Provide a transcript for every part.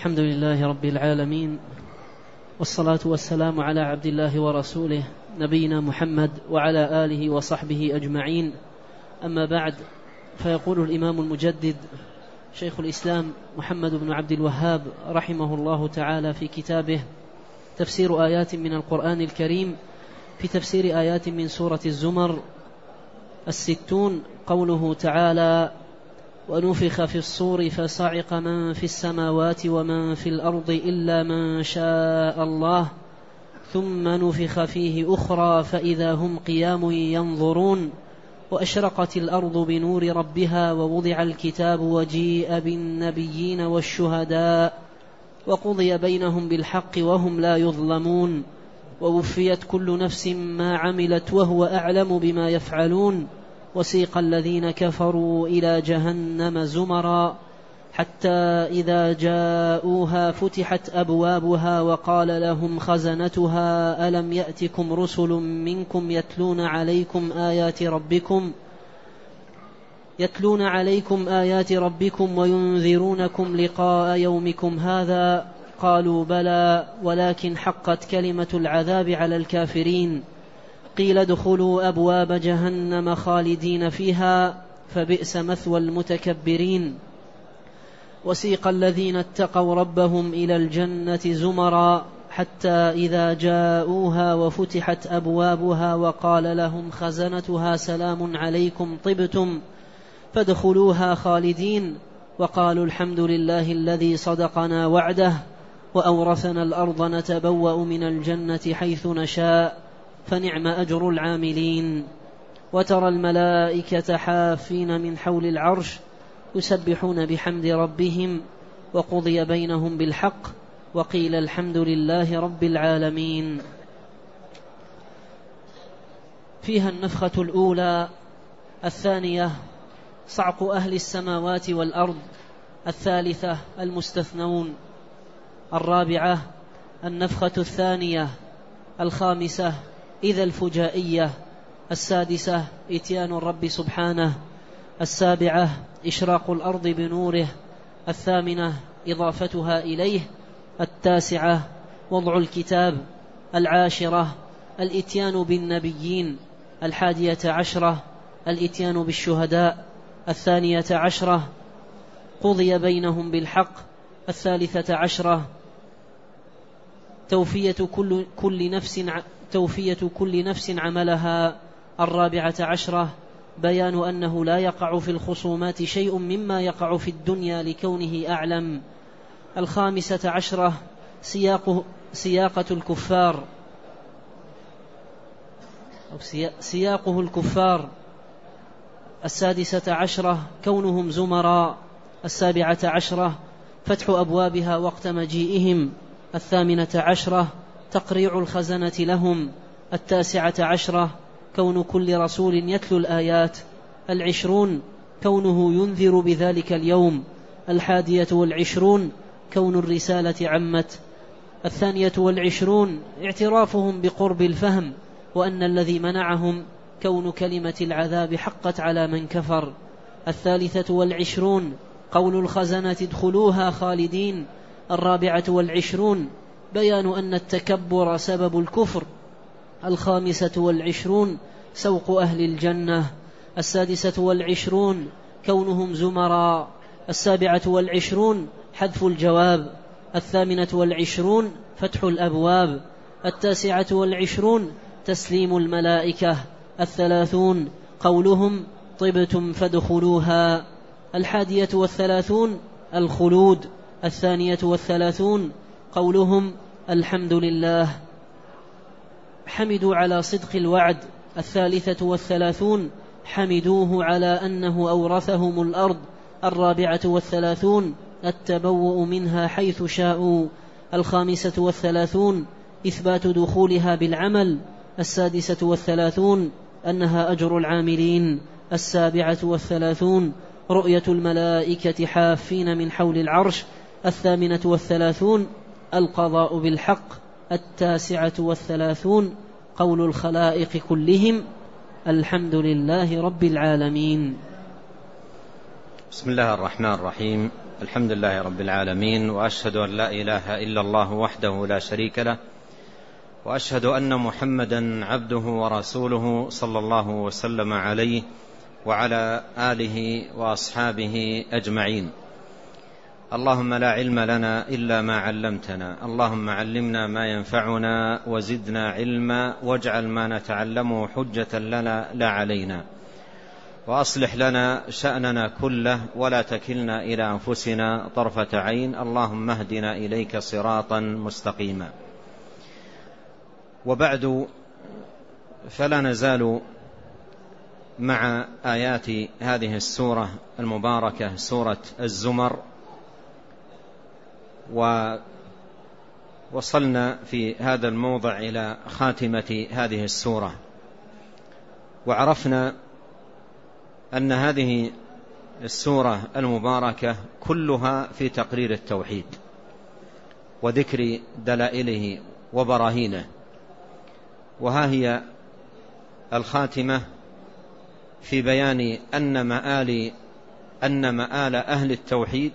الحمد لله رب العالمين، والصلاة والسلام على عبد الله ورسوله نبينا محمد وعلى آله وصحبه أجمعين. أما بعد، فيقول الإمام المجدد شيخ الإسلام محمد بن عبد الوهاب رحمه الله تعالى في كتابه تفسير آيات من القرآن الكريم في تفسير آيات من سورة الزمر 60 قوله تعالى: ونفخ في الصور فصعق من في السماوات ومن في الأرض إلا من شاء الله ثم نفخ فيه أخرى فإذا هم قيام ينظرون وأشرقت الأرض بنور ربها ووضع الكتاب وجيء بالنبيين والشهداء وقضي بينهم بالحق وهم لا يظلمون ووفيت كل نفس ما عملت وهو أعلم بما يفعلون وسيق الذين كفروا إلى جهنم زمرا حتى إذا جاءوها فتحت أبوابها وقال لهم خزنتها ألم يأتكم رسل منكم يتلون عليكم آيات ربكم وينذرونكم لقاء يومكم هذا قالوا بلى ولكن حقت كلمة العذاب على الكافرين قيل ادخلوا أبواب جهنم خالدين فيها فبئس مثوى المتكبرين وسيق الذين اتقوا ربهم إلى الجنة زمرا حتى إذا جاءوها وفتحت أبوابها وقال لهم خزنتها سلام عليكم طبتم فادخلوها خالدين وقالوا الحمد لله الذي صدقنا وعده وأورثنا الأرض نتبوأ من الجنة حيث نشاء فنعم أجر العاملين. وترى الملائكة حافين من حول العرش يسبحون بحمد ربهم وقضي بينهم بالحق وقيل الحمد لله رب العالمين. فيها النفخة الأولى، الثانية صعق أهل السماوات والأرض، الثالثة المستثنون، الرابعة النفخة الثانية، الخامسة إذا الفجائية، السادسة إتيان الرب سبحانه، السابعة إشراق الأرض بنوره، الثامنة إضافتها إليه، التاسعة وضع الكتاب، العاشرة الإتيان بالنبيين، 11 الإتيان بالشهداء، 12 قضي بينهم بالحق، 13 توفية كل نفس عملها، 14 بيان أنه لا يقع في الخصومات شيء مما يقع في الدنيا لكونه أعلم، 15 سياقة الكفار أو سياقه الكفار، 16 كونهم زمراء، 17 فتح أبوابها وقت مجيئهم، 18 تقريع الخزنة لهم، 19 كون كل رسول يتلو الآيات، 20 كونه ينذر بذلك اليوم، 21 كون الرسالة عمت، 22 اعترافهم بقرب الفهم وأن الذي منعهم كون كلمة العذاب حقت على من كفر، 23 قول الخزنة ادخلوها خالدين، 24 بيان أن التكبر سبب الكفر، 25 سوق أهل الجنة، 26 كونهم زمراء، 27 حذف الجواب، 28 فتح الأبواب، 29 تسليم الملائكة، 30 قولهم طبتم فادخلوها، 31 الخلود، 32 قولهم الحمد لله. حمدوا على صدق الوعد، 33 حمدوه على أنه أورثهم الأرض، 34 التبوء منها حيث شاءوا، 35 إثبات دخولها بالعمل، 36 أنها أجر العاملين، 37 رؤية الملائكة حافين من حول العرش، 38 القضاء بالحق، 39 قول الخلائق كلهم الحمد لله رب العالمين. بسم الله الرحمن الرحيم. الحمد لله رب العالمين، وأشهد أن لا إله إلا الله وحده لا شريك له، وأشهد أن محمدا عبده ورسوله صلى الله وسلم عليه وعلى آله وأصحابه أجمعين. اللهم لا علم لنا إلا ما علمتنا، اللهم علمنا ما ينفعنا وزدنا علما، واجعل ما نتعلمه حجة لنا لا علينا، وأصلح لنا شأننا كله ولا تكلنا إلى أنفسنا طرفة عين، اللهم اهدنا إليك صراطا مستقيما. وبعد، فلا نزال مع آيات هذه السورة المباركة، سورة الزمر، ووصلنا في هذا الموضع إلى خاتمة هذه السورة، وعرفنا أن هذه السورة المباركة كلها في تقرير التوحيد وذكر دلائله وبراهينه، وها هي الخاتمة في بيان أن مآل أهل التوحيد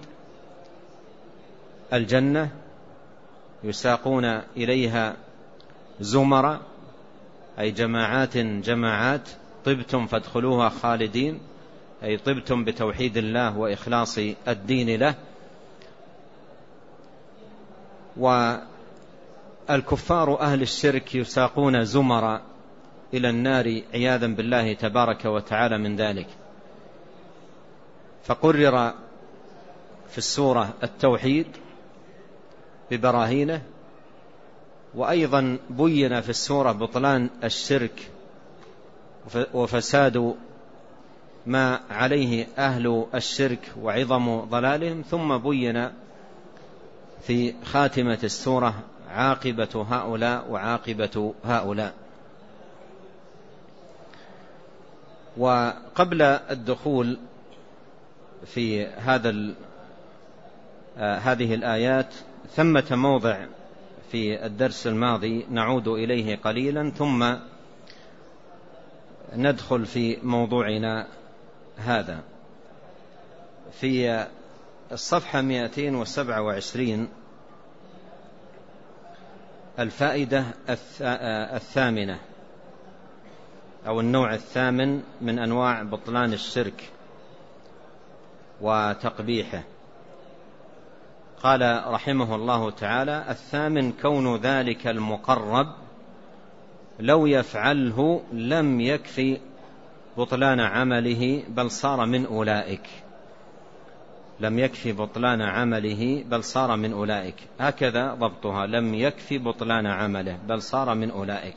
الجنة، يساقون إليها زمرا، أي جماعات، طبتم فادخلوها خالدين، أي طبتم بتوحيد الله وإخلاص الدين له. والكفار أهل الشرك يساقون زمرا إلى النار عياذا بالله تبارك وتعالى من ذلك. فقرر في السورة التوحيد ببراهينه، وأيضا بين في السورة بطلان الشرك وفساد ما عليه أهل الشرك وعظم ضلالهم، ثم بين في خاتمة السورة عاقبة هؤلاء وعاقبة هؤلاء. وقبل الدخول في هذه الآيات ثمة موضع في الدرس الماضي نعود إليه قليلا، ثم ندخل في موضوعنا هذا. في الصفحة 227 الفائدة الثامنة، أو النوع الثامن من أنواع بطلان الشرك وتقبيحه. قال رحمه الله تعالى: الثامن كون ذلك المقرب لو يفعله لم يكفي بطلان عمله بل صار من أولئك. لم يكفي بطلان عمله بل صار من أولئك، هكذا ضبطها: لم يكفي بطلان عمله بل صار من أولئك.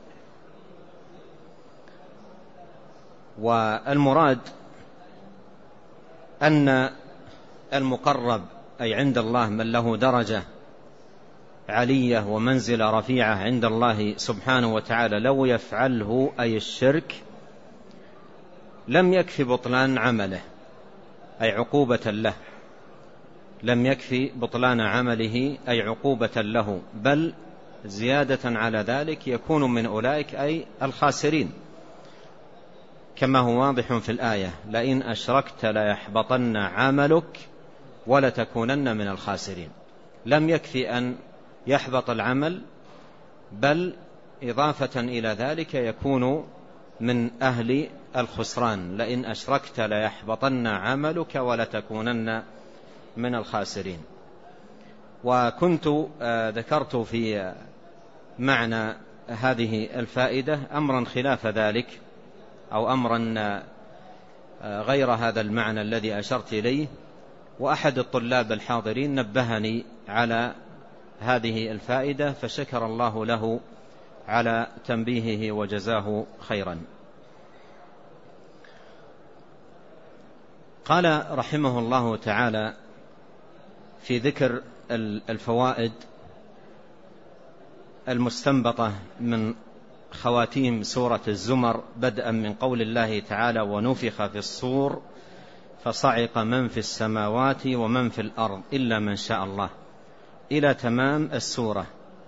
والمراد أن المقرب، أي عند الله من له درجة علية ومنزلة رفيعة عند الله سبحانه وتعالى، لو يفعله أي الشرك لم يكفي بطلان عمله، أي عقوبة له. لم يكفي بطلان عمله أي عقوبة له، بل زيادة على ذلك يكون من أولئك أي الخاسرين، كما هو واضح في الآية: لئن أشركت ليحبطن عملك ولتكونن من الخاسرين. لم يكفي أن يحبط العمل، بل إضافة إلى ذلك يكون من أهل الخسران: لئن أشركت ليحبطن عملك ولتكونن من الخاسرين. وكنت ذكرت في معنى هذه الفائدة أمرا خلاف ذلك، أو أمرا غير هذا المعنى الذي أشرت إليه، وأحد الطلاب الحاضرين نبهني على هذه الفائدة، فشكر الله له على تنبيهه وجزاه خيرا. قال رحمه الله تعالى في ذكر الفوائد المستنبطة من خواتيم سورة الزمر، بدءا من قول الله تعالى: ونفخ في الصور فصعق من في السماوات ومن في الأرض إلا من شاء الله، إلى تمام السورة.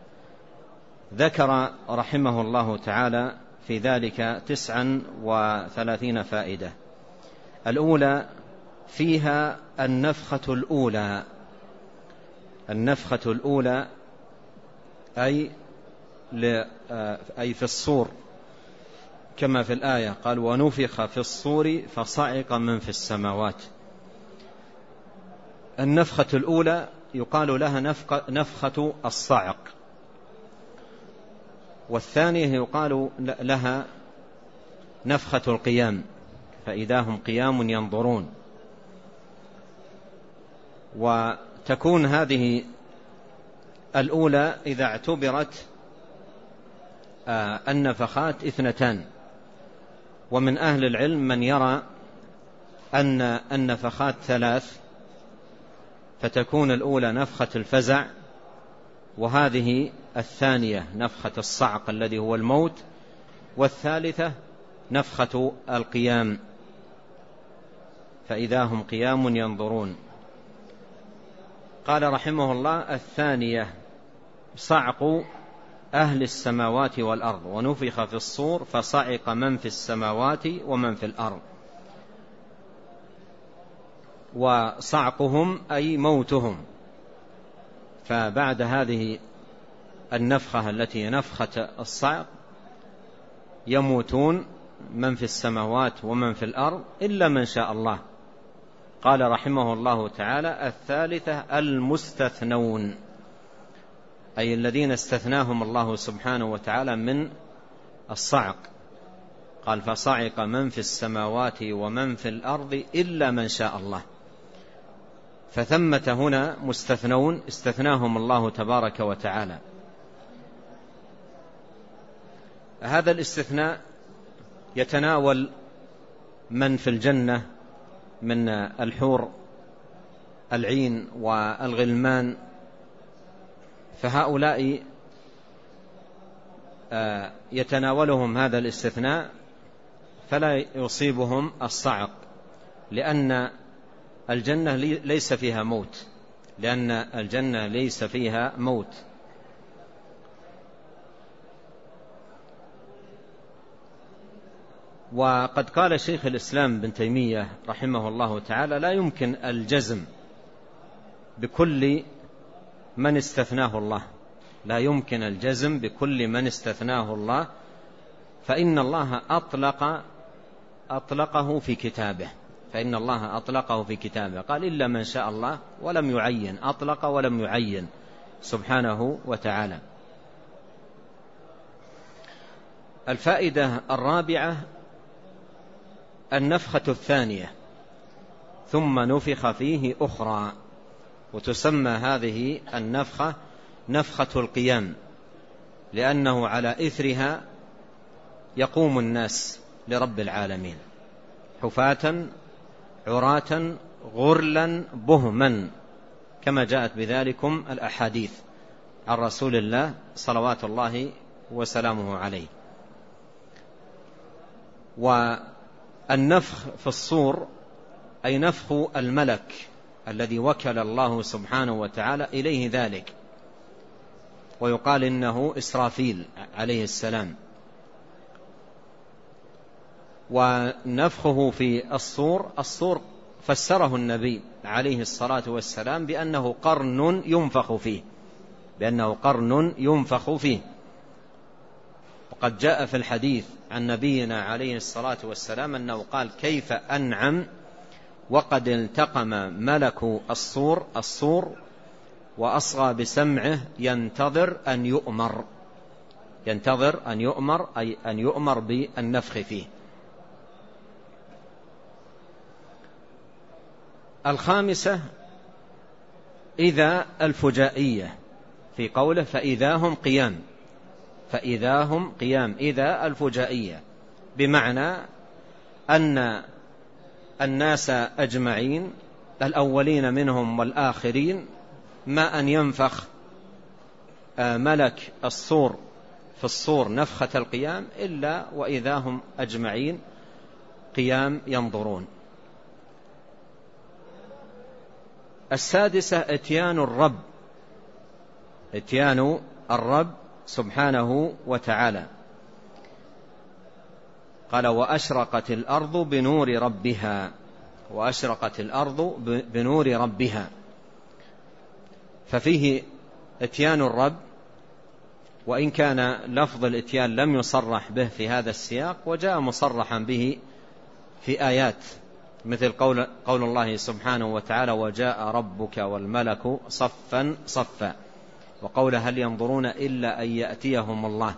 ذكر رحمه الله تعالى في ذلك 39 فائدة. الأولى فيها النفخة الأولى. النفخة الأولى أي في الصور، كما في الآية قال ونفخ في الصور فصعق من في السماوات. النفخة الأولى يقال لها نفخة الصعق، والثانية يقال لها نفخة القيام، فإذا هم قيام ينظرون. وتكون هذه الأولى إذا اعتبرت النفخات اثنتان، ومن أهل العلم من يرى أن النفخات ثلاث، فتكون الأولى نفخة الفزع، وهذه الثانية نفخة الصعق الذي هو الموت، والثالثة نفخة القيام، فإذا هم قيام ينظرون. قال رحمه الله الثانية صعق أهل السماوات والأرض، ونفخ في الصور فصعق من في السماوات ومن في الأرض. وصعقهم أي موتهم، فبعد هذه النفخة التي نفخة الصعق يموتون من في السماوات ومن في الأرض إلا من شاء الله. قال رحمه الله تعالى الثالثة المستثنون، أي الذين استثناهم الله سبحانه وتعالى من الصعق. قال فصعق من في السماوات ومن في الأرض إلا من شاء الله، فثمة هنا مستثنون استثناهم الله تبارك وتعالى. هذا الاستثناء يتناول من في الجنة من الحور العين والغلمان، فهؤلاء يتناولهم هذا الاستثناء فلا يصيبهم الصعق، لأن الجنة ليس فيها موت، لأن الجنة ليس فيها موت. وقد قال شيخ الإسلام بن تيمية رحمه الله تعالى لا يمكن الجزم بكل من استثناه الله، لا يمكن الجزم بكل من استثناه الله، فإن الله أطلقه في كتابه، فإن الله أطلقه في كتابه، قال إلا من شاء الله ولم يعين، أطلق ولم يعين سبحانه وتعالى. الفائدة الرابعة النفخة الثانية ثم نفخ فيه أخرى، وتسمى هذه النفخة نفخة القيام، لأنه على إثرها يقوم الناس لرب العالمين حفاة عراة غرلا بهما، كما جاءت بذلكم الأحاديث عن رسول الله صلوات الله وسلامه عليه. والنفخ في الصور أي نفخ الملك الذي وكل الله سبحانه وتعالى إليه ذلك، ويقال إنه إسرافيل عليه السلام. ونفخه في الصور فسره النبي عليه الصلاة والسلام بأنه قرن ينفخ فيه، بأنه قرن ينفخ فيه. وقد جاء في الحديث عن نبينا عليه الصلاة والسلام أنه قال كيف أنعم وقد التقم ملك الصور وأصغى بسمعه ينتظر أن يؤمر، أي أن يؤمر بالنفخ فيه. الخامسة إذا الفجائية في قوله فإذا هم قيام، إذا الفجائية بمعنى أن الناس أجمعين الأولين منهم والآخرين ما أن ينفخ ملك الصور في الصور نفخة القيام إلا وإذا هم أجمعين قيام ينظرون. السادسة اتيان الرب سبحانه وتعالى. قال وأشرقت الأرض بنور ربها وأشرقت الأرض بنور ربها، ففيه إتيان الرب، وإن كان لفظ الإتيان لم يصرح به في هذا السياق، وجاء مصرحا به في آيات مثل قول الله سبحانه وتعالى: وجاء ربك والملك صفا صفا، وقول: هل ينظرون إلا أن يأتيهم الله.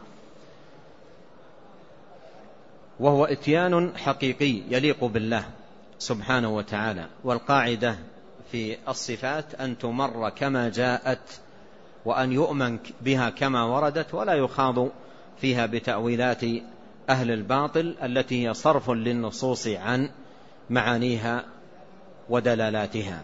وهو إتيان حقيقي يليق بالله سبحانه وتعالى. والقاعدة في الصفات أن تمر كما جاءت، وأن يؤمن بها كما وردت، ولا يخاض فيها بتأويلات أهل الباطل التي هي صرف للنصوص عن معانيها ودلالاتها.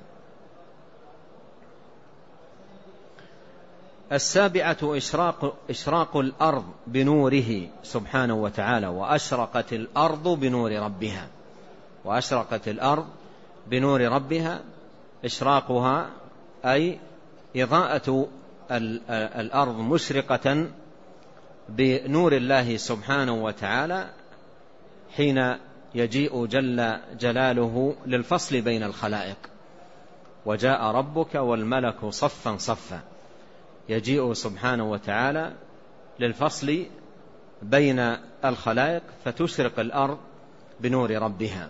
7 إشراق الأرض بنوره سبحانه وتعالى. وأشرقت الأرض بنور ربها. وأشرقت الأرض بنور ربها، إشراقها أي إضاءة الأرض مشرقة بنور الله سبحانه وتعالى حين يجيء جل جلاله للفصل بين الخلائق. وجاء ربك والملك صفا صفا، يجيء سبحانه وتعالى للفصل بين الخلائق، فتشرق الأرض بنور ربها.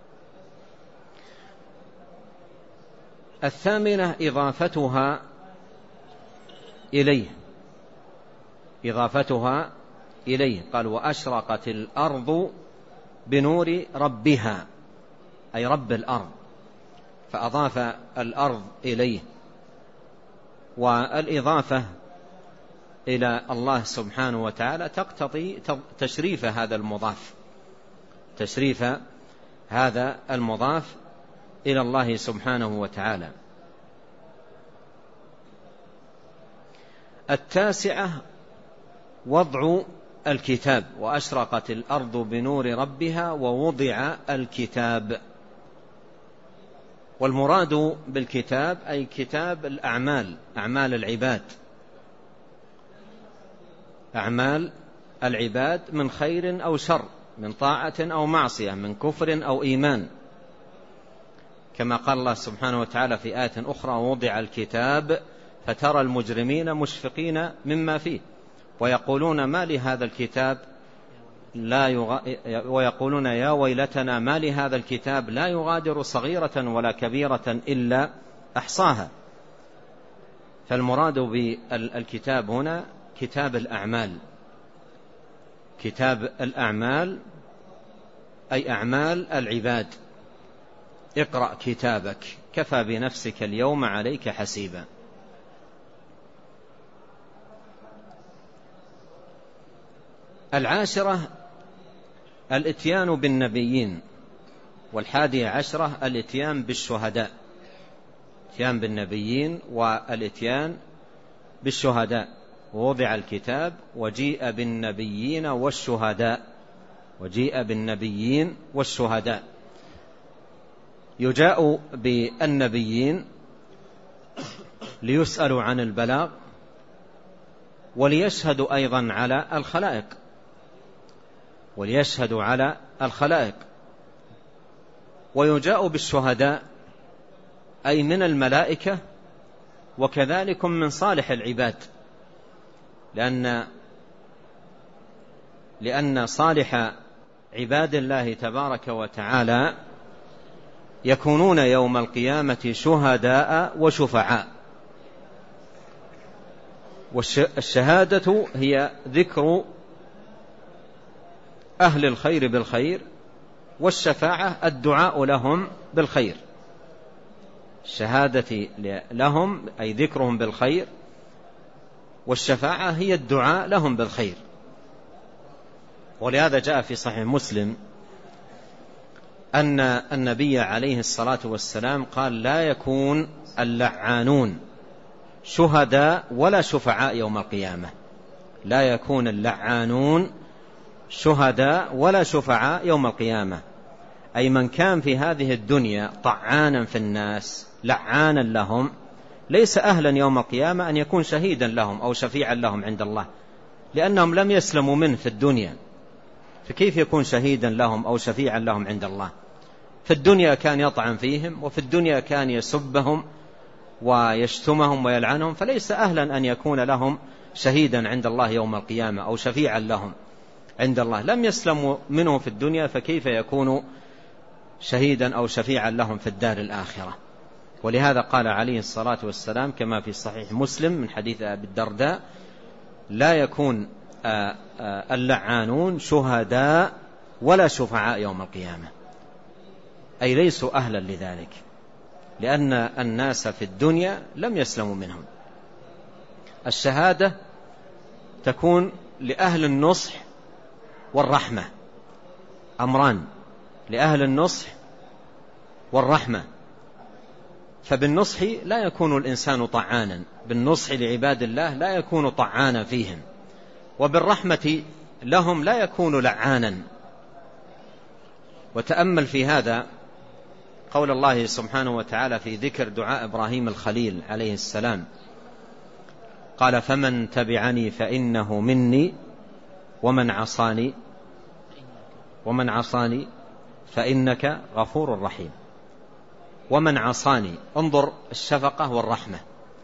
8 إضافتها إليه. إضافتها إليه، قال: وأشرقت الأرض بنور ربها، أي رب الأرض، فأضاف الأرض إليه. والإضافة إلى الله سبحانه وتعالى تقتضي تشريف هذا المضاف، تشريف هذا المضاف إلى الله سبحانه وتعالى. 9 وضع الكتاب. وأشرقت الأرض بنور ربها ووضع الكتاب. والمراد بالكتاب أي كتاب الأعمال، أعمال العباد، أعمال العباد من خير أو شر، من طاعة أو معصية، من كفر أو إيمان، كما قال الله سبحانه وتعالى في آية أخرى: ووضع الكتاب فترى المجرمين مشفقين مما فيه ويقولون ما لهذا الكتاب ويقولون يا ويلتنا ما لهذا الكتاب لا يغادر صغيرة ولا كبيرة إلا أحصاها. فالمراد بالكتاب هنا كتاب الأعمال، كتاب الأعمال أي أعمال العباد. اقرأ كتابك كفى بنفسك اليوم عليك حسيبا. 10 الإتيان بالنبيين. 11 الإتيان بالشهداء. الإتيان بالنبيين والإتيان بالشهداء. ووضع الكتاب وجيء بالنبيين والشهداء. وجيء بالنبيين والشهداء. يجاء بالنبيين ليسألوا عن البلاغ وليشهدوا أيضا على الخلائق، وليشهدوا على الخلائق. ويجاء بالشهداء أي من الملائكة وكذلك من صالح العباد، لأن صالح عباد الله تبارك وتعالى يكونون يوم القيامة شهداء وشفعاء. والشهادة هي ذكر أهل الخير بالخير، والشفاعة الدعاء لهم بالخير. الشهادة لهم أي ذكرهم بالخير، والشفاعة هي الدعاء لهم بالخير. ولهذا جاء في صحيح مسلم أن النبي عليه الصلاة والسلام قال: لا يكون اللعانون شهداء ولا شفعاء يوم القيامة. لا يكون اللعانون شهداء ولا شفعاء يوم القيامة، أي من كان في هذه الدنيا طعانا في الناس لعانا لهم ليس أهلا يوم القيامة أن يكون شهيدا لهم أو شفيعا لهم عند الله، لأنهم لم يسلموا منه في الدنيا، فكيف يكون شهيدا لهم أو شفيعا لهم عند الله؟ في الدنيا كان يطعن فيهم، وفي الدنيا كان يسبهم ويشتمهم ويلعنهم، فليس أهلا أن يكون لهم شهيدا عند الله يوم القيامة أو شفيعا لهم عند الله. لم يسلموا منه في الدنيا، فكيف يكون شهيدا أو شفيعا لهم في الدار الآخرة؟ ولهذا قال عليه الصلاة والسلام كما في صحيح مسلم من حديث أبي الدرداء: لا يكون اللعانون شهداء ولا شفعاء يوم القيامة، أي ليسوا أهلا لذلك، لأن الناس في الدنيا لم يسلموا منهم. الشهادة تكون لأهل النصح والرحمة، أمران: لأهل النصح والرحمة. فبالنصح لا يكون الإنسان طعانا، بالنصح لعباد الله لا يكون طعانا فيهم، وبالرحمة لهم لا يكون لعانا. وتأمل في هذا قول الله سبحانه وتعالى في ذكر دعاء إبراهيم الخليل عليه السلام، قال: فمن تبعني فإنه مني ومن عصاني فإنك غفور رحيم. ومن عصاني، انظر الشفقة والرحمة،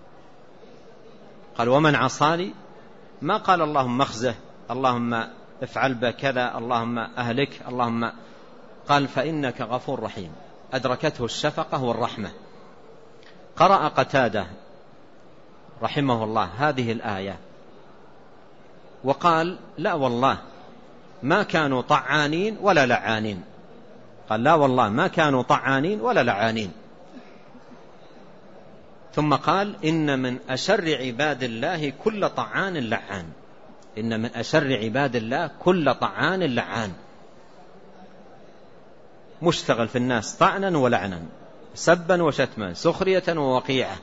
قال: ومن عصاني، ما قال اللهم اخزه، اللهم افعل بكذا، اللهم أهلك، اللهم، قال: فإنك غفور رحيم. أدركته الشفقة والرحمة. قرأ قتادة رحمه الله هذه الآية وقال: لا والله ما كانوا طعانين ولا لعانين. قال: لا والله ما كانوا طعانين ولا لعانين. ثم قال: إن من أشر عباد الله كل طعان لعان. إن من أشر عباد الله كل طعان لعان، مشتغل في الناس طعنا ولعنا، سبا وشتما، سخرية ووقيعة.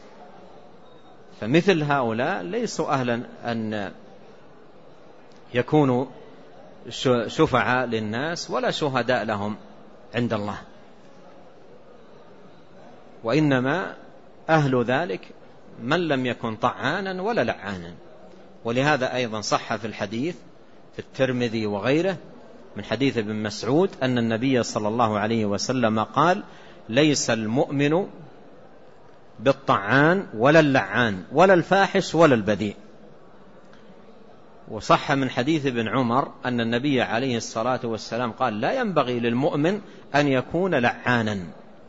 فمثل هؤلاء ليسوا أهلا أن يكونوا شفعاء للناس ولا شهداء لهم عند الله، وإنما أهل ذلك من لم يكن طعانا ولا لعانا. ولهذا أيضا صح في الحديث في الترمذي وغيره من حديث ابن مسعود أن النبي صلى الله عليه وسلم قال: ليس المؤمن بالطعان ولا اللعان ولا الفاحش ولا البذيء. وصح من حديث ابن عمر أن النبي عليه الصلاة والسلام قال: لا ينبغي للمؤمن أن يكون لعانا.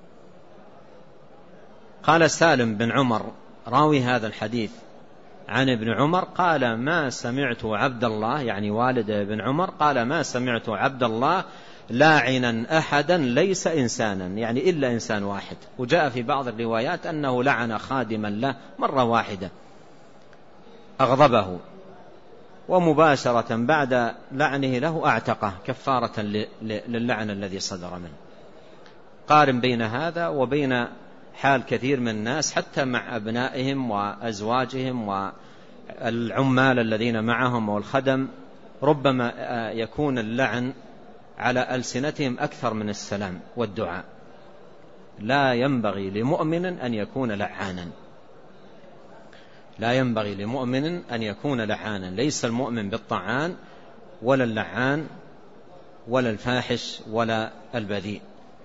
قال سالم بن عمر راوي هذا الحديث عن ابن عمر قال: ما سمعت عبد الله، يعني والد ابن عمر، قال: ما سمعت عبد الله لاعنا أحدا ليس إنسانا، يعني إلا إنسان واحد. وجاء في بعض الروايات أنه لعن خادما له مرة واحدة أغضبه، ومباشرة بعد لعنه له أعتقه كفارة للعن الذي صدر منه. قارن بين هذا وبين حال كثير من الناس حتى مع أبنائهم وأزواجهم والعمال الذين معهم والخدم، ربما يكون اللعن على ألسنتهم أكثر من السلام والدعاء. لا ينبغي لمؤمن أن يكون لعانا، لا ينبغي لمؤمن أن يكون لعانا. ليس المؤمن بالطعان ولا اللعان ولا الفاحش ولا البذيء.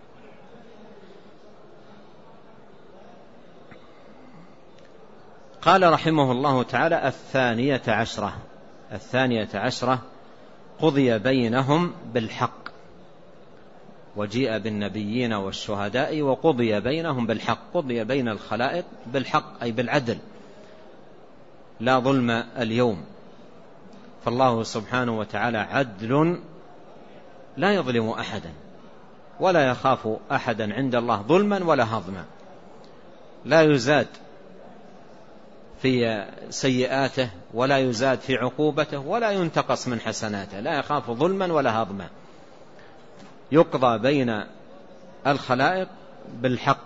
قال رحمه الله تعالى: الثانية عشرة قضي بينهم بالحق، وجيء بالنبيين والشهداء وقضي بينهم بالحق. قضي بين الخلائق بالحق أي بالعدل، لا ظلم اليوم، فالله سبحانه وتعالى عدل لا يظلم أحدا ولا يخاف أحدا عند الله ظلما ولا هضما. لا يزاد في سيئاته ولا يزاد في عقوبته ولا ينتقص من حسناته، لا يخاف ظلما ولا هضما. يقضى بين الخلائق بالحق.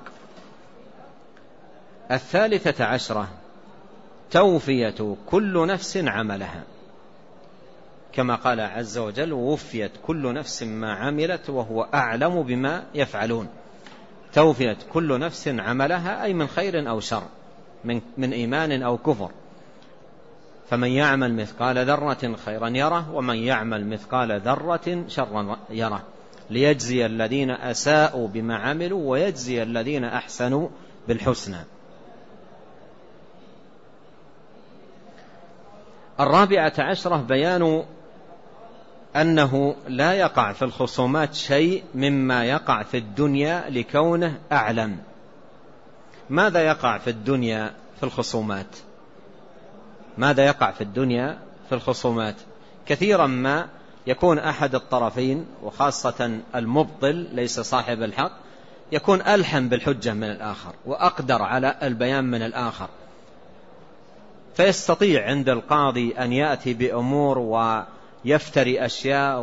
13 توفية كل نفس عملها، كما قال عز وجل: ووفيت كل نفس ما عملت وهو أعلم بما يفعلون. توفيت كل نفس عملها أي من خير أو شر، من إيمان أو كفر. فمن يعمل مثقال ذرة خيرا يره، ومن يعمل مثقال ذرة شرا يره. ليجزي الذين أساءوا بما عملوا ويجزي الذين أحسنوا بالحسنى. 14 بيان أنه لا يقع في الخصومات شيء مما يقع في الدنيا لكونه أعلم. ماذا يقع في الدنيا في الخصومات؟ ماذا يقع في الدنيا في الخصومات؟ كثيرا ما يكون أحد الطرفين وخاصة المبطل ليس صاحب الحق يكون ألحم بالحجة من الآخر وأقدر على البيان من الآخر، فيستطيع عند القاضي أن يأتي بأمور ويفتري أشياء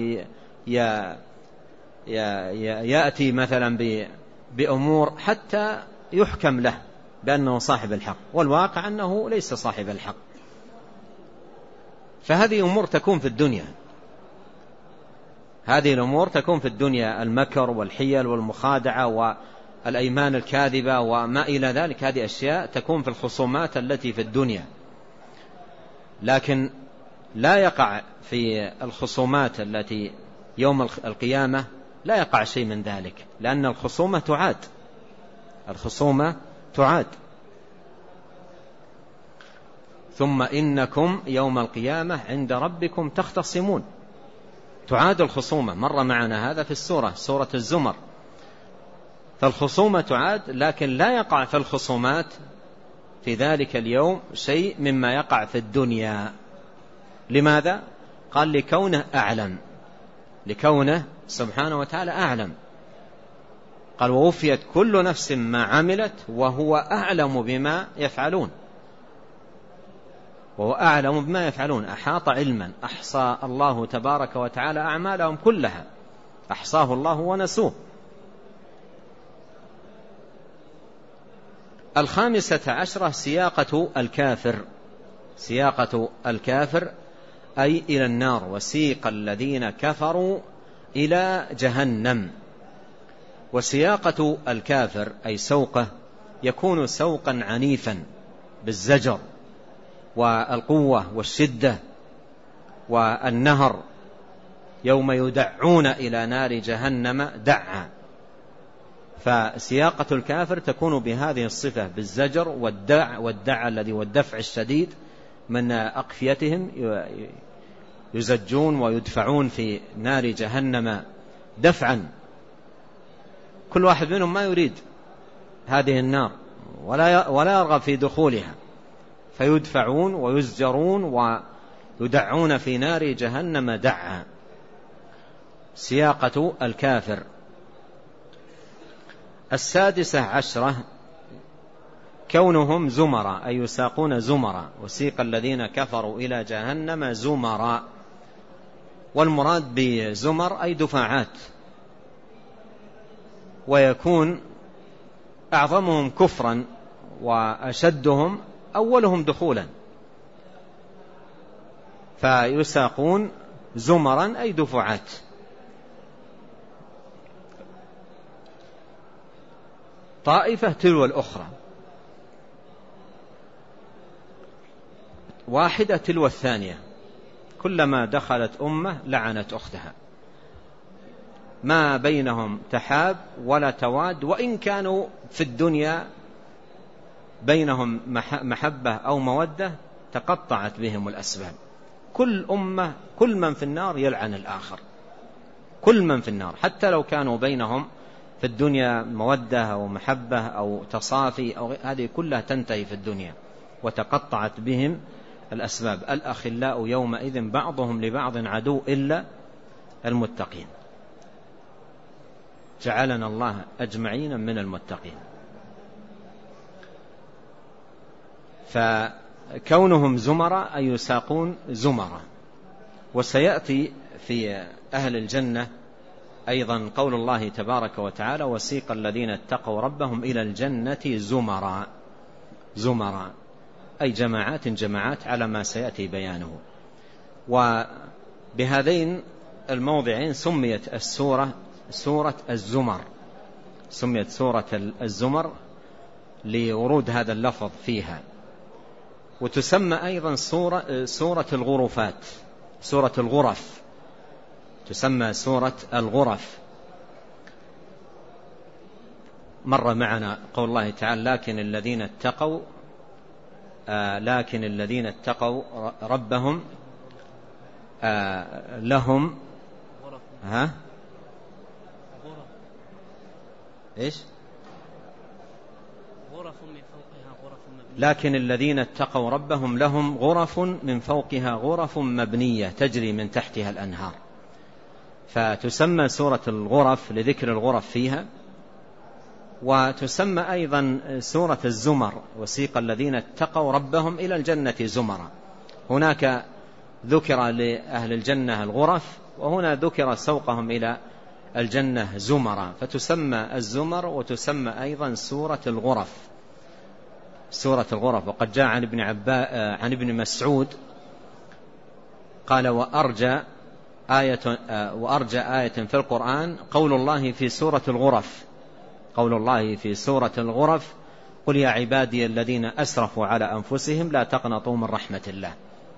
ويأتي مثلا بأمور حتى يحكم له بأنه صاحب الحق، والواقع أنه ليس صاحب الحق. فهذه أمور تكون في الدنيا، هذه الأمور تكون في الدنيا، المكر والحيل والمخادعة والأيمان الكاذبة وما إلى ذلك، هذه أشياء تكون في الخصومات التي في الدنيا. لكن لا يقع في الخصومات التي يوم القيامة، لا يقع شيء من ذلك، لأن الخصومة تعاد، الخصومة تعاد. ثم إنكم يوم القيامة عند ربكم تختصمون، تعاد الخصومة. مر معنا هذا في سورة الزمر. فالخصومة تعاد، لكن لا يقع في الخصومات في ذلك اليوم شيء مما يقع في الدنيا. لماذا؟ قال لكونه أعلم، لكونه سبحانه وتعالى أعلم. قال ووفيت كل نفس ما عملت وهو أعلم بما يفعلون، وهو أعلم بما يفعلون. أحاط علما، أحصى الله تبارك وتعالى أعمالهم كلها، أحصاه الله ونسوه. 15 سياقة الكافر، سياقة الكافر أي إلى النار. وسيق الذين كفروا إلى جهنم. وسياقة الكافر أي سوقه يكون سوقا عنيفا بالزجر والقوة والشدة والنهر، يوم يدعون إلى نار جهنم دعا. فسياقة الكافر تكون بهذه الصفة، بالزجر والدع الذي والدفع الشديد من أقفيتهم، يزجون ويدفعون في نار جهنم دفعا. كل واحد منهم ما يريد هذه النار ولا يرغب في دخولها، فيدفعون ويزجرون ويدعون في نار جهنم دعا. سياقة الكافر. 16 كونهم زمرا أي يساقون زمرا. وسيق الذين كفروا إلى جهنم زمرا. والمراد بزمر أي دفاعات، ويكون أعظمهم كفرا وأشدهم أولهم دخولا، فيساقون زمرا أي دفعات. طائفة تلو الأخرى، واحدة تلو الثانية، كلما دخلت أمة لعنت أختها، ما بينهم تحاب ولا تواد، وإن كانوا في الدنيا بينهم محبة أو مودة تقطعت بهم الأسباب. كل أمة، كل من في النار يلعن الآخر، كل من في النار، حتى لو كانوا بينهم في الدنيا مودة أو محبة أو تصافي أو هذه كلها تنتهي في الدنيا وتقطعت بهم الأسباب. الأخلاء يومئذ بعضهم لبعض عدو إلا المتقين. جعلنا الله أجمعين من المتقين. فكونهم زمرة أي يساقون زمرة. وسيأتي في أهل الجنة أيضا قول الله تبارك وتعالى وسيق الذين اتقوا ربهم إلى الجنة زمرا. زمرا أي جماعات على ما سيأتي بيانه. وبهذين الموضعين سميت السورة سورة الزمر، سميت سورة الزمر لورود هذا اللفظ فيها. وتسمى أيضا سورة الغرفات، سورة الغرف، تسمى سورة الغرف. مر معنا قول الله تعالى لكن الذين اتقوا ربهم لهم لكن الذين اتقوا ربهم لهم غرف من فوقها غرف مبنية تجري من تحتها الأنهار. فتسمى سورة الغرف لذكر الغرف فيها، وتسمى أيضا سورة الزمر، وسيق الذين اتقوا ربهم إلى الجنة زمرا. هناك ذكر لأهل الجنة الغرف، وهنا ذكر سوقهم إلى الجنة زمرا، فتسمى الزمر وتسمى أيضا سورة الغرف. وقد جاء عن ابن مسعود قال وأرجى آية في القرآن قول الله في سورة الغرف قل يا عبادي الذين أسرفوا على أنفسهم لا تقنطوا من رحمة الله.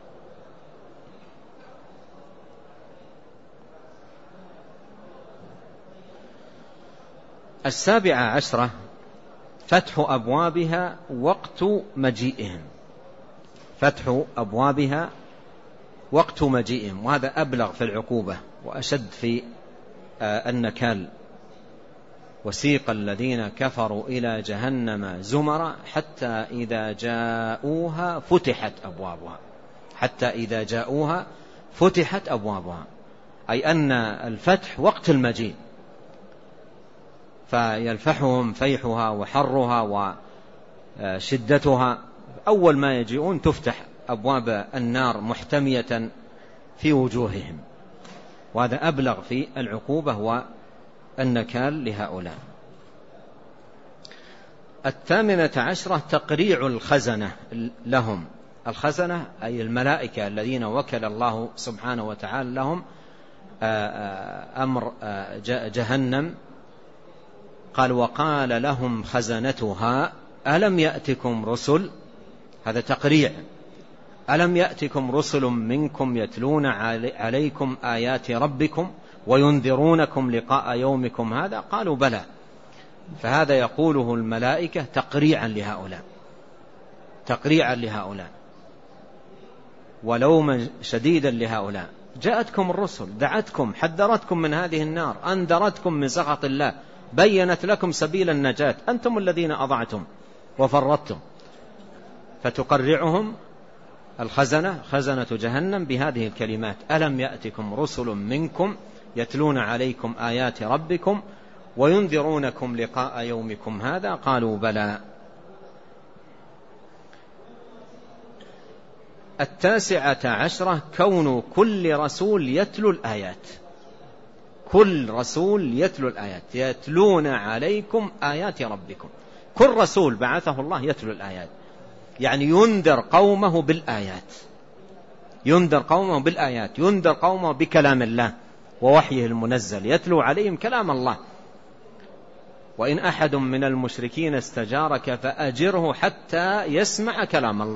السابعة عشرة فتح أبوابها وقت مجيئهم، وهذا أبلغ في العقوبة وأشد في النكال. وسيق الذين كفروا إلى جهنم زمرا حتى إذا جاءوها فتحت أبوابها، أي أن الفتح وقت المجيء، فيلفحهم فيحها وحرها وشدتها. أول ما يجيئون تفتح أبواب النار محتمية في وجوههم، وهذا أبلغ في العقوبة والنكال لهؤلاء. الثامنة عشرة تقريع الخزنة لهم. الخزنة أي الملائكة الذين وكل الله سبحانه وتعالى لهم أمر جهنم. قال وقال لهم خزنتها ألم يأتكم رسل، هذا تقريع، ألم يأتكم رسل منكم يتلون عليكم آيات ربكم وينذرونكم لقاء يومكم هذا، قالوا بلى. فهذا يقوله الملائكة تقريعا لهؤلاء ولوما شديدا لهؤلاء. جاءتكم الرسل، دعتكم، حذرتكم من هذه النار، أنذرتكم من سخط الله، بينت لكم سبيل النجاة، أنتم الذين أضعتم وفرطتم. فتقرعهم خزنة جهنم بهذه الكلمات ألم يأتكم رسل منكم يتلون عليكم آيات ربكم وينذرونكم لقاء يومكم هذا، قالوا بلى. التاسعة عشرة كون كل رسول يتلو الآيات. كل رسول يتلو الآيات، يتلون عليكم آيات ربكم. كل رسول بعثه الله يتلو الآيات، يعني ينذر قومه بالآيات، ينذر قومه بكلام الله ووحيه المنزل، يتلو عليهم كلام الله. وإن أحد من المشركين استجارك فأجره حتى يسمع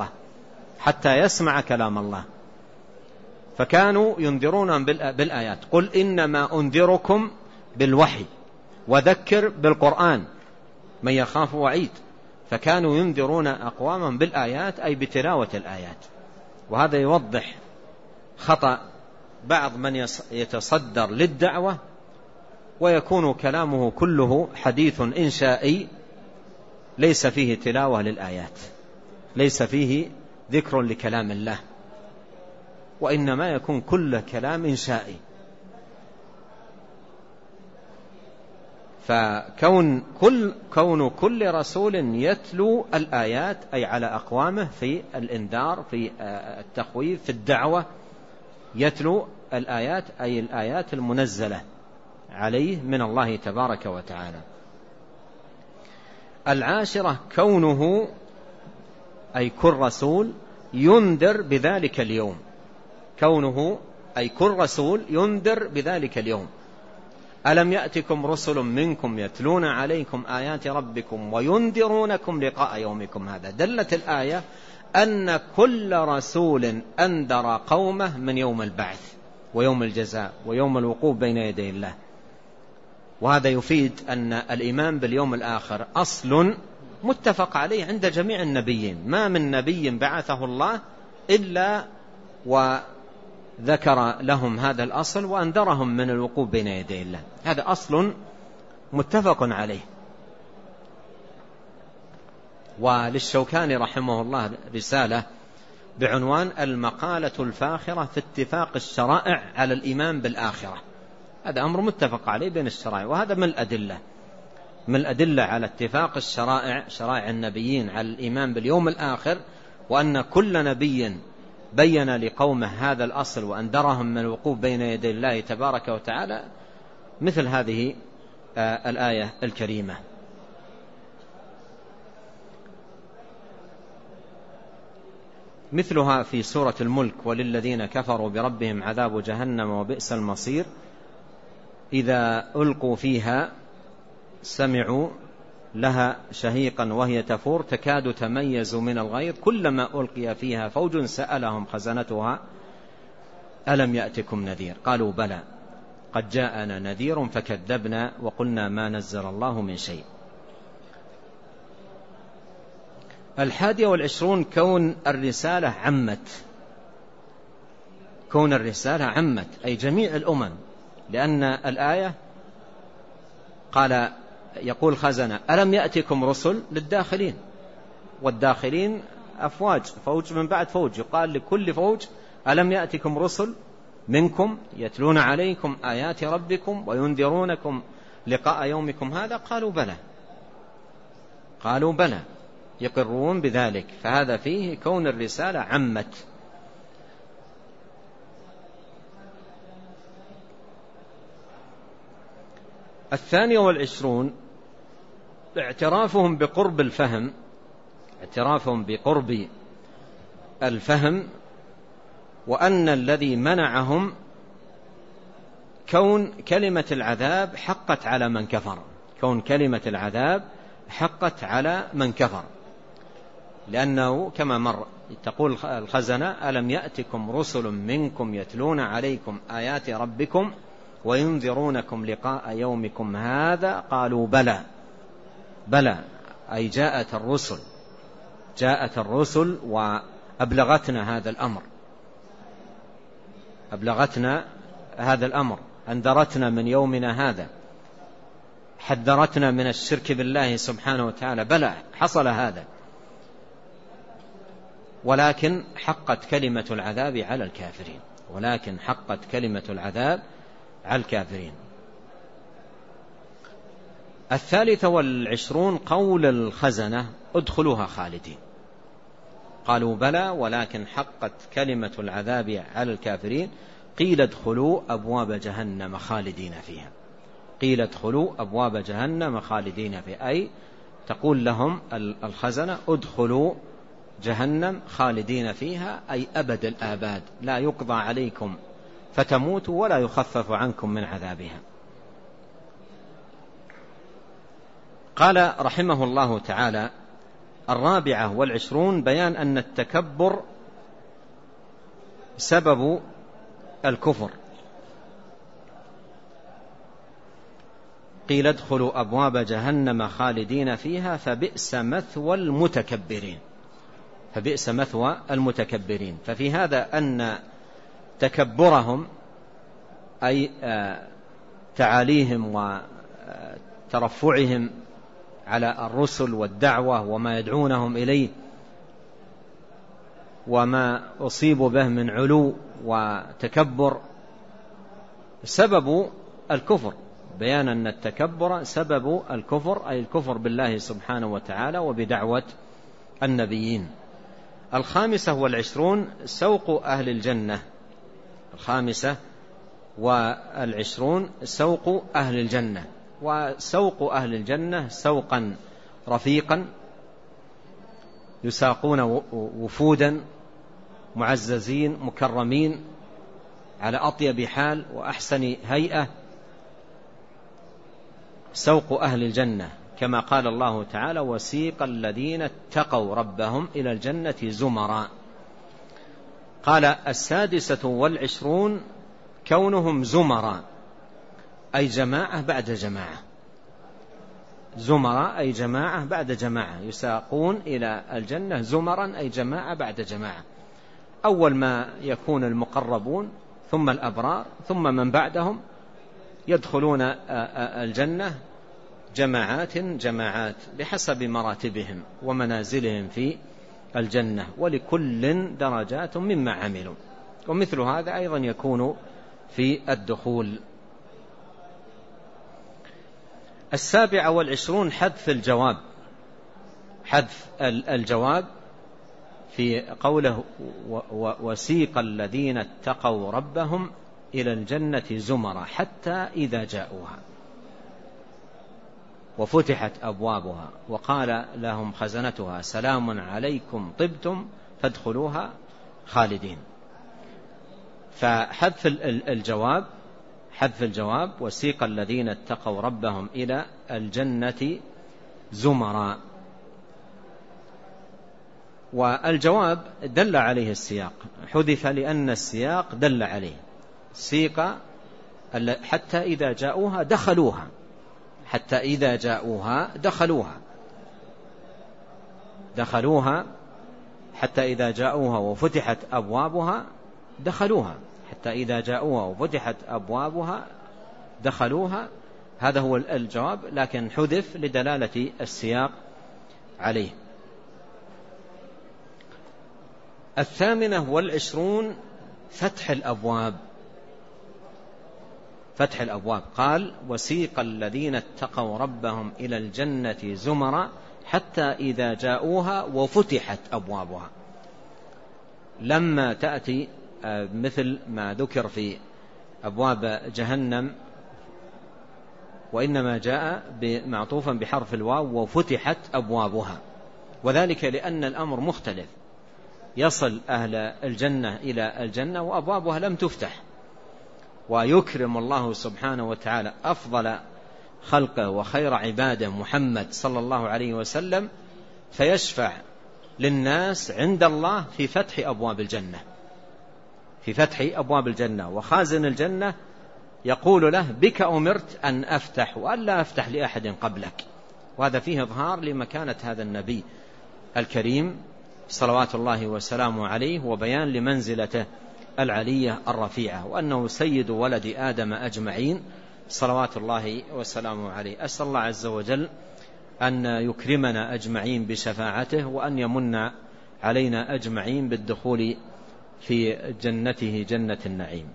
كلام الله. فكانوا ينذرون بالآيات. قل إنما أنذركم بالوحي وذكر بالقرآن من يخاف وعيد. فكانوا ينذرون أقواما بالآيات أي بتلاوة الآيات. وهذا يوضح خطأ بعض من يتصدر للدعوة ويكون كلامه كله حديث إنشائي ليس فيه تلاوة للآيات، ليس فيه ذكر لكلام الله، وإنما يكون كل كلام إنشائي. فكون كل رسول يتلو الآيات أي على أقوامه في الإنذار، في التخويف، في الدعوة، يتلو الآيات أي الآيات المنزلة عليه من الله تبارك وتعالى. العاشرة كونه أي كل رسول ينذر بذلك اليوم. كونه أي كل رسول ينذر بذلك اليوم. ألم يأتكم رسل منكم يتلون عليكم آيات ربكم وينذرونكم لقاء يومكم هذا. دلت الآية أن كل رسول أنذر قومه من يوم البعث، ويوم الجزاء ويوم الوقوف بين يدي الله. وهذا يفيد أن الإيمان باليوم الآخر أصل متفق عليه عند جميع النبيين، ما من نبي بعثه الله إلا وذكر لهم هذا الأصل وأنذرهم من الوقوف بين يدي الله. هذا أصل متفق عليه. وللشوكاني رحمه الله رسالة بعنوان المقالة الفاخرة في اتفاق الشرائع على الإيمان بالآخرة. هذا أمر متفق عليه بين الشرائع، وهذا من الأدلة على اتفاق الشرائع، شرائع النبيين، على الإيمان باليوم الآخر، وأن كل نبي بين لقومه هذا الأصل وأنذرهم من الوقوف بين يدي الله تبارك وتعالى، مثل هذه الآية الكريمة. مثلها في سورة الملك: وللذين كفروا بربهم عذاب جهنم وبئس المصير إذا ألقوا فيها سمعوا لها شهيقا وهي تفور تكاد تميز من الغيظ كلما ألقي فيها فوج سألهم خزنتها ألم يأتكم نذير قالوا بلى قد جاءنا نذير فكذبنا وقلنا ما نزل الله من شيء. 21 كون الرسالة عمت أي جميع الأمم، لأن الآية قال يقول خزنة ألم يأتكم رسل للداخلين، والداخلين أفواج، فوج من بعد فوج، يقال لكل فوج ألم يأتكم رسل منكم يتلون عليكم آيات ربكم وينذرونكم لقاء يومكم هذا قالوا بلى يقرون بذلك. فهذا فيه كون الرسالة عمت. الثانية 22 اعترافهم بقرب الفهم، وأن الذي منعهم كون كلمة العذاب حقت على من كفر، لأنه كما مر تقول الخزنة ألم يأتكم رسل منكم يتلون عليكم آيات ربكم وينذرونكم لقاء يومكم هذا قالوا بلى أي جاءت الرسل وأبلغتنا هذا الأمر أنذرتنا من يومنا هذا، حذرتنا من الشرك بالله سبحانه وتعالى، بلى حصل هذا، ولكن حقت كلمة العذاب على الكافرين. 23 قول الخزنة ادخلوها خالدين، قالوا بلى ولكن حقت كلمة العذاب على الكافرين، قيل ادخلوا أبواب جهنم خالدين فيها، أي تقول لهم الخزنة ادخلوا جهنم خالدين فيها أي أبد الآباد، لا يقضى عليكم فتموتوا ولا يخفف عنكم من عذابها. قال رحمه الله تعالى: 24 بيان أن التكبر سبب الكفر. قيل ادخلوا أبواب جهنم خالدين فيها فبئس مثوى المتكبرين. ففي هذا أن تكبرهم أي تعاليهم وترفعهم على الرسل والدعوة وما يدعونهم إليه وما أصيبوا به من علو وتكبر سبب الكفر، بيان أن التكبر سبب الكفر أي الكفر بالله سبحانه وتعالى وبدعوة النبيين. 25 سوق أهل الجنة. 25 سوق أهل الجنة. وسوق أهل الجنة سوقا رفيقا يساقون وفودا معززين مكرمين على أطيب حال وأحسن هيئة، سوق أهل الجنة، كما قال الله تعالى: وسيق الذين اتقوا ربهم إلى الجنة زمرا. قال 26 كونهم زمراء أي جماعة بعد جماعة، زمراء أي جماعة بعد جماعة، يساقون إلى الجنة زمرا أي جماعة بعد جماعة. أول ما يكون المقربون ثم الأبرار ثم من بعدهم يدخلون الجنة جماعات جماعات بحسب مراتبهم ومنازلهم في الجنة، ولكل درجات مما عملوا. ومثل هذا أيضا يكون في الدخول. 27 حذف الجواب، حذف الجواب في قوله وسيق الذين اتقوا ربهم إلى الجنة زمرا حتى إذا جاءوها وفتحت أبوابها وقال لهم خزنتها سلام عليكم طبتم فادخلوها خالدين. فحذف الجواب، حذف الجواب وسيق الذين اتقوا ربهم إلى الجنة زمرا. والجواب دل عليه السياق، حذف لأن السياق دل عليه. سيق حتى إذا جاءوها دخلوها، حتى إذا جاءوها دخلوها حتى إذا جاءوها وفتحت أبوابها دخلوها، حتى إذا جاءوها وفتحت أبوابها دخلوها. هذا هو الجواب، لكن حذف لدلالة السياق عليه. 28 فتح الأبواب، فتح الأبواب. قال وسيق الذين اتقوا ربهم إلى الجنة زمرا حتى إذا جاءوها وفتحت أبوابها. لما تأتي مثل ما ذكر في أبواب جهنم، وإنما جاء معطوفا بحرف الواو وفتحت أبوابها، وذلك لأن الأمر مختلف، يصل أهل الجنة إلى الجنة وأبوابها لم تفتح، ويكرم الله سبحانه وتعالى أفضل خلقه وخير عباده محمد صلى الله عليه وسلم، فيشفع للناس عند الله في فتح أبواب الجنة، في فتح أبواب الجنة. وخازن الجنة يقول له بك أمرت أن أفتح وألا أفتح لأحد قبلك. وهذا فيه إظهار لمكانة هذا النبي الكريم صلوات الله وسلامه عليه، وبيان لمنزلته العلية الرفيعة، وأنه سيد ولد آدم أجمعين صلوات الله وسلامه عليه. أسأل الله عز وجل أن يكرمنا أجمعين بشفاعته، وأن يمن علينا أجمعين بالدخول في جنته جنة النعيم.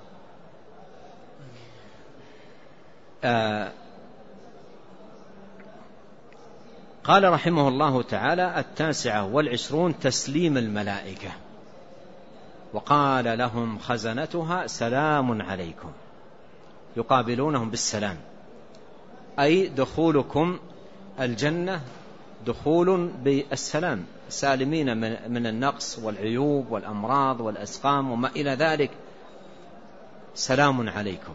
قال رحمه الله تعالى 29 تسليم الملائكة. وقال لهم خزنتها سلام عليكم، يقابلونهم بالسلام، أي دخولكم الجنة دخول بالسلام، سالمين من النقص والعيوب والأمراض والأسقام وما إلى ذلك، سلام عليكم.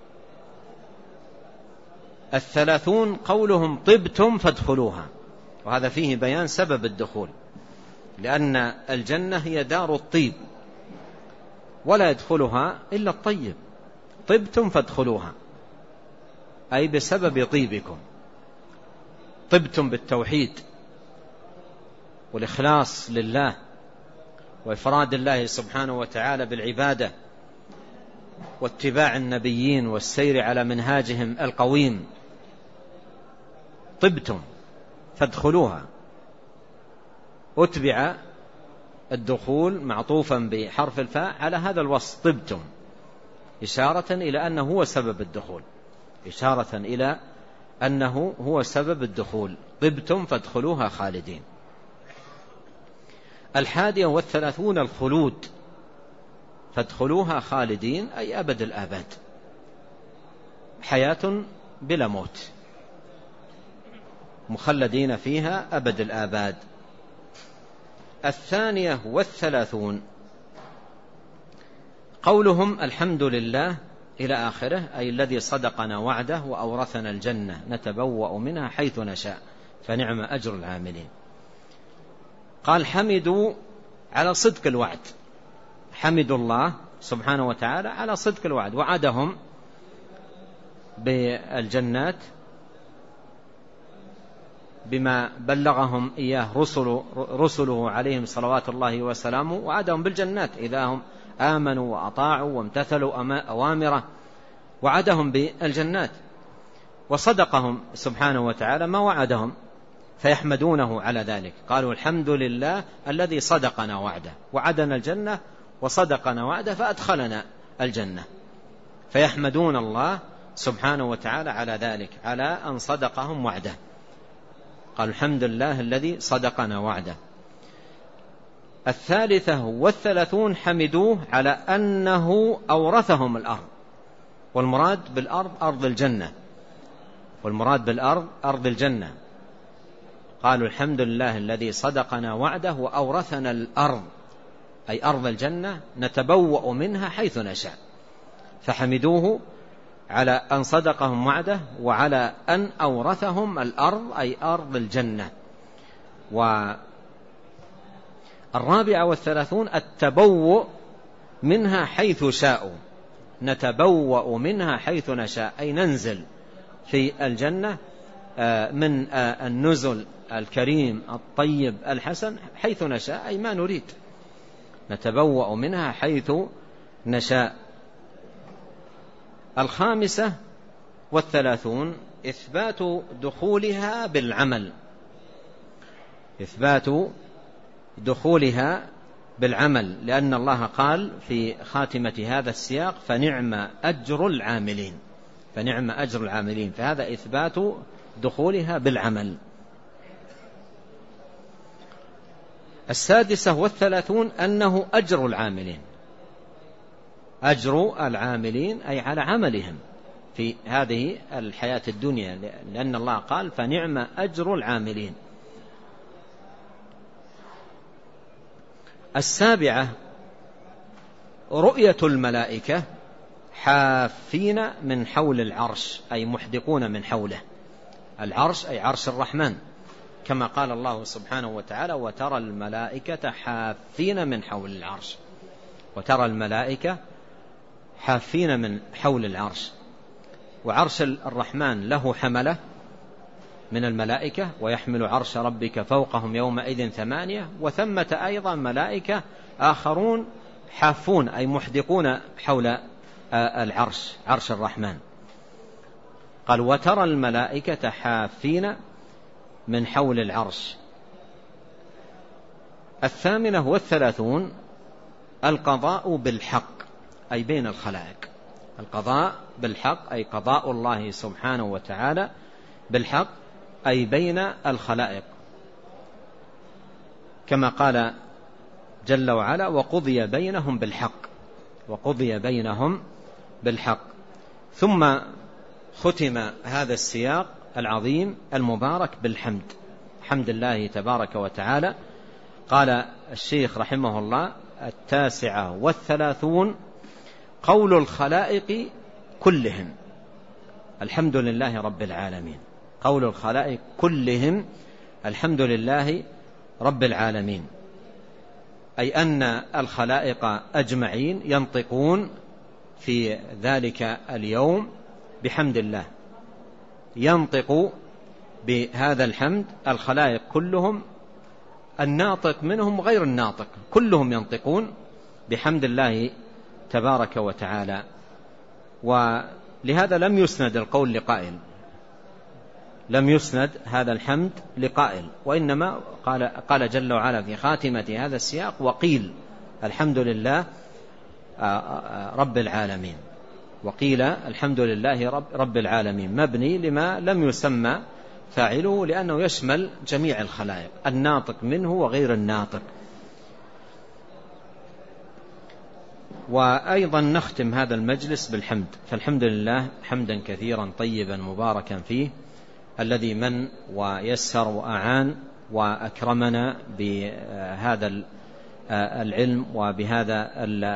30 قولهم طبتم فادخلوها، وهذا فيه بيان سبب الدخول، لأن الجنة هي دار الطيب ولا يدخلها إلا الطيب. طبتم فادخلوها أي بسبب طيبكم، طبتم بالتوحيد والإخلاص لله وإفراد الله سبحانه وتعالى بالعبادة واتباع النبيين والسير على منهاجهم القويم. طبتم فادخلوها، أتبع الدخول معطوفا بحرف الفاء على هذا الوصف طبتم، إشارة إلى أنه هو سبب الدخول، إشارة إلى أنه هو سبب الدخول. طبتم فادخلوها خالدين. 31 الخلود، فادخلوها خالدين أي أبد الآباد، حياة بلا موت، مخلدين فيها أبد الآباد. 32 قولهم الحمد لله إلى آخره، أي الذي صدقنا وعده وأورثنا الجنة نتبوأ منها حيث نشاء فنعم أجر العاملين. قال حمدوا على صدق الوعد، حمدوا الله سبحانه وتعالى على صدق الوعد، وعدهم بالجنات بما بلغهم إياه رسله عليهم صلوات الله وسلامه، وعدهم بالجنات إذا هم آمنوا وأطاعوا وامتثلوا أوامره، وعدهم بالجنات. وصدقهم سبحانه وتعالى ما وعدهم فيحمدونه على ذلك، قالوا الحمد لله الذي صدقنا وعده، وعدنا الجنة وصدقنا وعده فأدخلنا الجنة، فيحمدون الله سبحانه وتعالى على ذلك، على أن صدقهم وعده. قال الحمد لله الذي صدقنا وعده. 33 حمدوه على أنه أورثهم الأرض، والمراد بالأرض أرض الجنة، والمراد بالأرض أرض الجنة. قالوا الحمد لله الذي صدقنا وعده وأورثنا الأرض، أي أرض الجنة نتبوأ منها حيث نشاء، فحمدوه على أن صدقهم وعده وعلى أن أورثهم الأرض، أي أرض الجنة. 34 التبوء منها حيث شاءوا، نتبوأ منها حيث نشاء، أي ننزل في الجنة من النزل الكريم الطيب الحسن حيث نشاء، أي ما نريد، نتبوأ منها حيث نشاء. 35 إثبات دخولها بالعمل، إثبات دخولها بالعمل، لأن الله قال في خاتمة هذا السياق فنعم أجر العاملين، فنعم أجر العاملين، فهذا إثبات دخولها بالعمل. 36 أنه أجر العاملين، أجر العاملين أي على عملهم في هذه الحياة الدنيا، لأن الله قال فنعم أجر العاملين. 7 رؤية الملائكة حافين من حول العرش، أي محدقون من حوله، العرش أي عرش الرحمن، كما قال الله سبحانه وتعالى وترى الملائكة حافين من حول العرش، وترى الملائكة حافين من حول العرش. وعرش الرحمن له حملة من الملائكة، ويحمل عرش ربك فوقهم يومئذ 8، وثمة أيضا ملائكة آخرون حافون أي محدقون حول العرش، عرش الرحمن. قال وترى الملائكة حافين من حول العرش. 38 القضاء بالحق، أي بين الخلائق، القضاء بالحق أي قضاء الله سبحانه وتعالى بالحق، أي بين الخلائق، كما قال جل وعلا وقضي بينهم بالحق، وقضي بينهم بالحق. ثم ختم هذا السياق العظيم المبارك بالحمد، حمد الله تبارك وتعالى. قال الشيخ رحمه الله 39 قول الخلائق كلهم الحمد لله رب العالمين، قول الخلائق كلهم الحمد لله رب العالمين، أي أن الخلائق أجمعين ينطقون في ذلك اليوم بحمد الله، ينطق بهذا الحمد الخلائق كلهم، الناطق منهم غير الناطق، كلهم ينطقون بحمد الله تبارك وتعالى. ولهذا لم يسند القول لقائل، لم يسند هذا الحمد لقائل، وإنما قال جل وعلا في خاتمة هذا السياق وقيل الحمد لله رب العالمين، وقيل الحمد لله رب العالمين، مبني لما لم يسمى فاعله لأنه يشمل جميع الخلائق، الناطق منه وغير الناطق. وأيضا نختم هذا المجلس بالحمد، فالحمد لله حمدا كثيرا طيبا مباركا فيه، الذي من ويسر وأعان وأكرمنا بهذا العلم وبهذا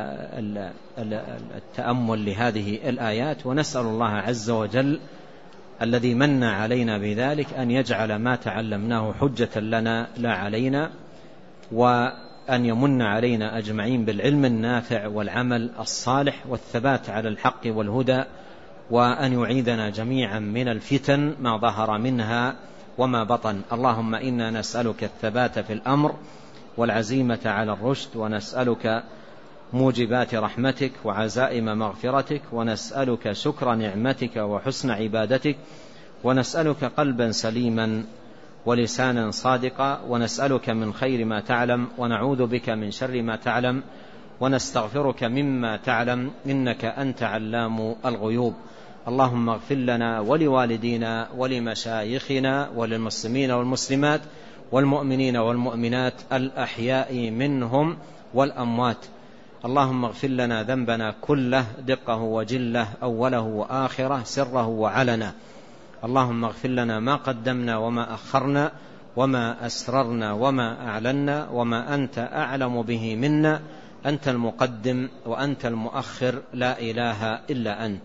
التأمل لهذه الآيات. ونسأل الله عز وجل الذي من علينا بذلك أن يجعل ما تعلمناه حجة لنا لا علينا، وأن أن يمن علينا أجمعين بالعلم النافع والعمل الصالح والثبات على الحق والهدى، وأن يعيذنا جميعا من الفتن ما ظهر منها وما بطن. اللهم إنا نسألك الثبات في الأمر والعزيمة على الرشد، ونسألك موجبات رحمتك وعزائم مغفرتك، ونسألك شكر نعمتك وحسن عبادتك، ونسألك قلبا سليما ولسانا صادقا، ونسألك من خير ما تعلم ونعوذ بك من شر ما تعلم، ونستغفرك مما تعلم، إنك أنت علام الغيوب. اللهم اغفر لنا ولوالدينا ولمشايخنا وللمسلمين والمسلمات والمؤمنين والمؤمنات الأحياء منهم والأموات. اللهم اغفر لنا ذنبنا كله دقه وجله، أوله وآخره، سره وعلنا. اللهم اغفر لنا ما قدمنا وما أخرنا وما أسررنا وما أعلنا وما أنت أعلم به منا، أنت المقدم وأنت المؤخر، لا إله إلا أنت.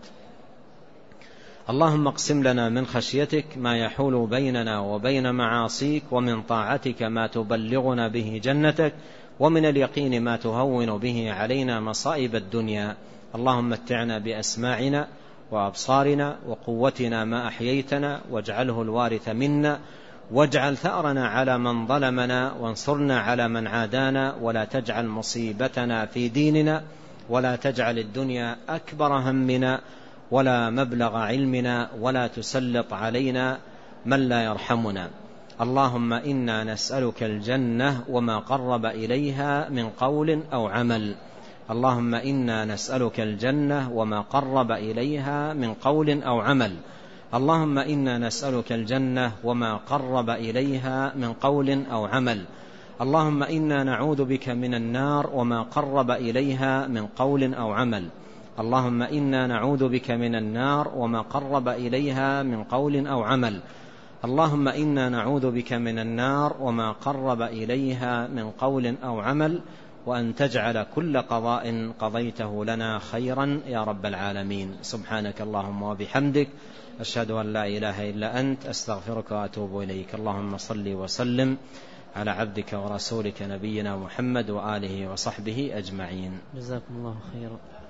اللهم اقسم لنا من خشيتك ما يحول بيننا وبين معاصيك، ومن طاعتك ما تبلغنا به جنتك، ومن اليقين ما تهون به علينا مصائب الدنيا. اللهم متعنا بأسماعنا وأبصارنا وقوتنا ما أحييتنا، واجعله الوارث منا، واجعل ثأرنا على من ظلمنا، وانصرنا على من عادانا، ولا تجعل مصيبتنا في ديننا، ولا تجعل الدنيا أكبر همنا ولا مبلغ علمنا، ولا تسلط علينا من لا يرحمنا. اللهم إنا نسألك الجنة وما قرب إليها من قول أو عمل. اللهم إنا نسألك الجنة وما قرب إليها من قول أو عمل. اللهم إنا نسألك الجنة وما قرب إليها من قول أو عمل. اللهم إنا نعوذ بك من النار وما قرب إليها من قول أو عمل. اللهم إنا نعوذ بك من النار وما قرب إليها من قول أو عمل. اللهم إنا نعوذ بك من النار وما قرب إليها من قول أو عمل، وأن تجعل كل قضاء قضيته لنا خيرا يا رب العالمين. سبحانك اللهم وبحمدك، أشهد أن لا إله إلا أنت، أستغفرك وأتوب إليك. اللهم صل وسلم على عبدك ورسولك نبينا محمد وآله وصحبه أجمعين. جزاكم الله خيرا.